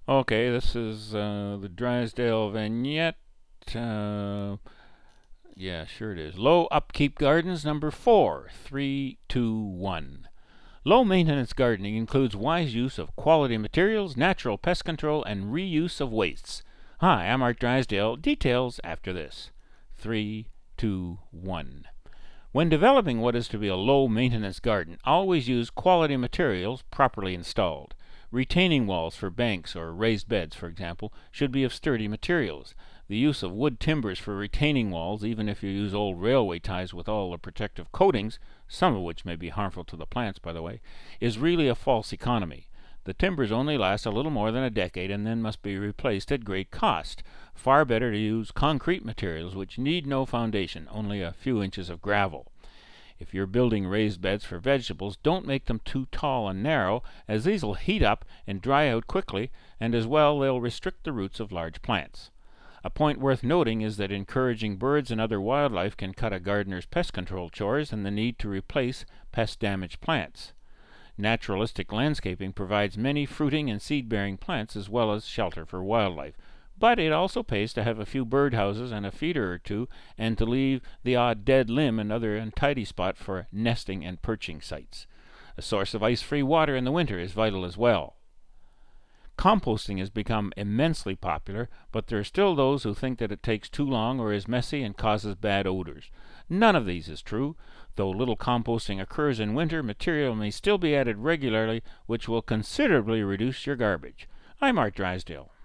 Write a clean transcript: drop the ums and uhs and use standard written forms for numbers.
Okay, this is the Drysdale vignette. Uh, yeah, sure it is. Low upkeep gardens, number 4. 3, 2, 1. Low maintenance gardening includes wise use of quality materials, natural pest control, and reuse of wastes. Hi, I'm Art Drysdale. Details after this. 3, 2, 1. When developing what is to be a low maintenance garden, always use quality materials properly installed. Retaining walls for banks or raised beds, for example, should be of sturdy materials. The use of wood timbers for retaining walls, even if you use old railway ties with all the protective coatings, some of which may be harmful to the plants, by the way, is really a false economy. The timbers only last a little more than a decade and then must be replaced at great cost. Far better to use concrete materials which need no foundation, only a few inches of gravel. If you're building raised beds for vegetables, don't make them too tall and narrow, as these will heat up and dry out quickly, and as well they'll restrict the roots of large plants. A point worth noting is that encouraging birds and other wildlife can cut a gardener's pest control chores and the need to replace pest-damaged plants. Naturalistic landscaping provides many fruiting and seed-bearing plants as well as shelter for wildlife. But it also pays to have a few birdhouses and a feeder or two, and to leave the odd dead limb and other untidy spot for nesting and perching sites. A source of ice-free water in the winter is vital as well. Composting has become immensely popular, but there are still those who think that it takes too long or is messy and causes bad odors. None of these is true. Though little composting occurs in winter, material may still be added regularly, which will considerably reduce your garbage. I'm Art Drysdale.